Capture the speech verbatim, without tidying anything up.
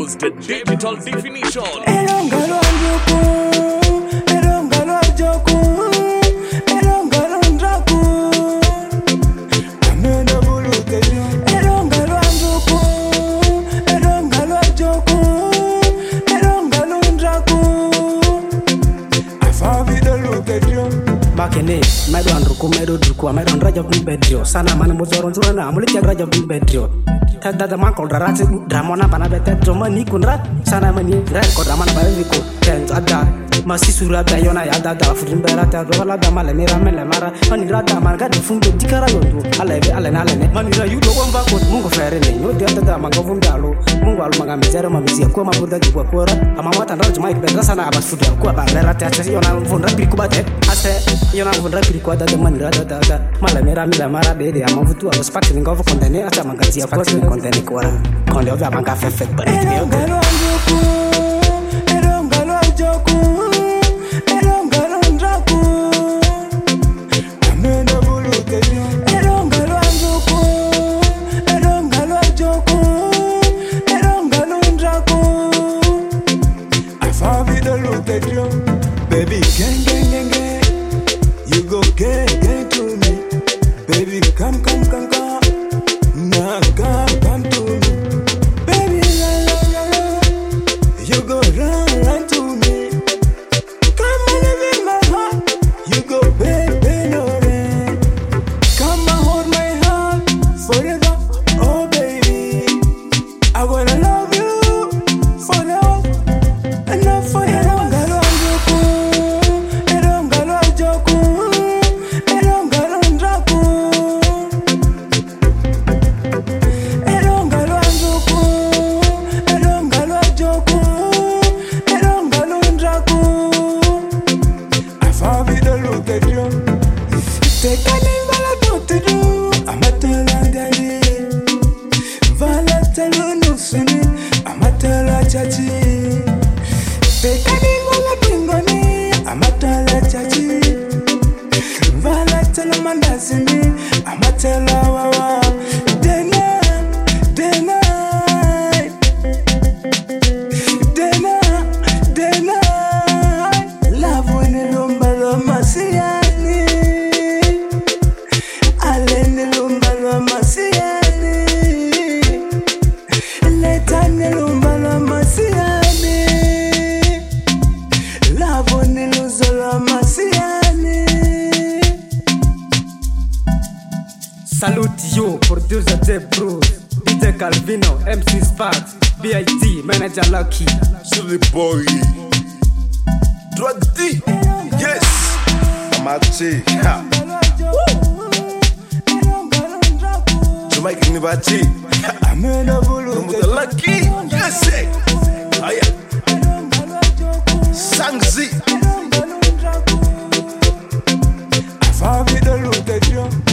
Produce the digital definition. Bakene, my don ruku, my don ruku, my don rajab ni bedrio. Sana mana muzoron zurana, amulik ya rajab ni bedrio. Tada da man kol rarat, dramona pana betet, drama ni kunrat. Sana mani rat kol ramana pana viko. Kent ada, masih surat ayona ada da furin berata, dola da mala mera mela mara. Mani rada marga de funde dikara yondo. Aleve alen alene. Mani ra yudo wamba kot mungo fere ne. No dia tada manga vundalo. Mungo al manga mezera mamizia kwa mabuda jibwa kora. Amamata raj maik bedra sana abas fuda kwa ba berata chasi yona vundra birikubate. Ase yona vundra birikubate da mani rada da da. Mala mera mela mara bede amavutu abas pati ngovo kondene ata mangazia kwa kondene kwa. Konde ovya manga fefet but it be okay. Baby, gang, gang, gang, gang, you go gang, gang to me. Baby, come, come, come, come, nah, come, come to me. Baby, la, la, la, la, you go run, run to me. Come and live in my heart, you go baby, no rain. Come and hold my hand forever, oh baby. I wanna love you forever, and not forever. Take a name, but to do. I'm a telangani. Valatalo no suni. I'm a telachachi. Take a name, but I'm a telachachi. Valatalo mandasini. I'm a telawawa. Dena, dena, dena, dena. Love when you lumba lumba siya. Salute you, producer J Bruce, D J Calvino, M C Sparks, B I T, manager Lucky, Silly boy, Drug D, yes, I'm a G, ha, Jamaican Nibachi, I'm in a bulu, Lucky, yes, eh, Aya, Sangzi, I found it a look at you.